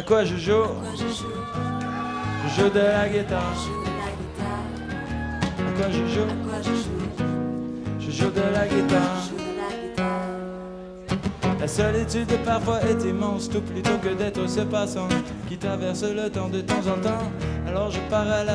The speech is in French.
quoi je joue? Je joue de la guitare. À quoi je joue? Je joue de la guitare. La solitude parfois est immense, tout plutôt que d'être ce passant qui traverse le temps de temps en temps. Alors je pars à la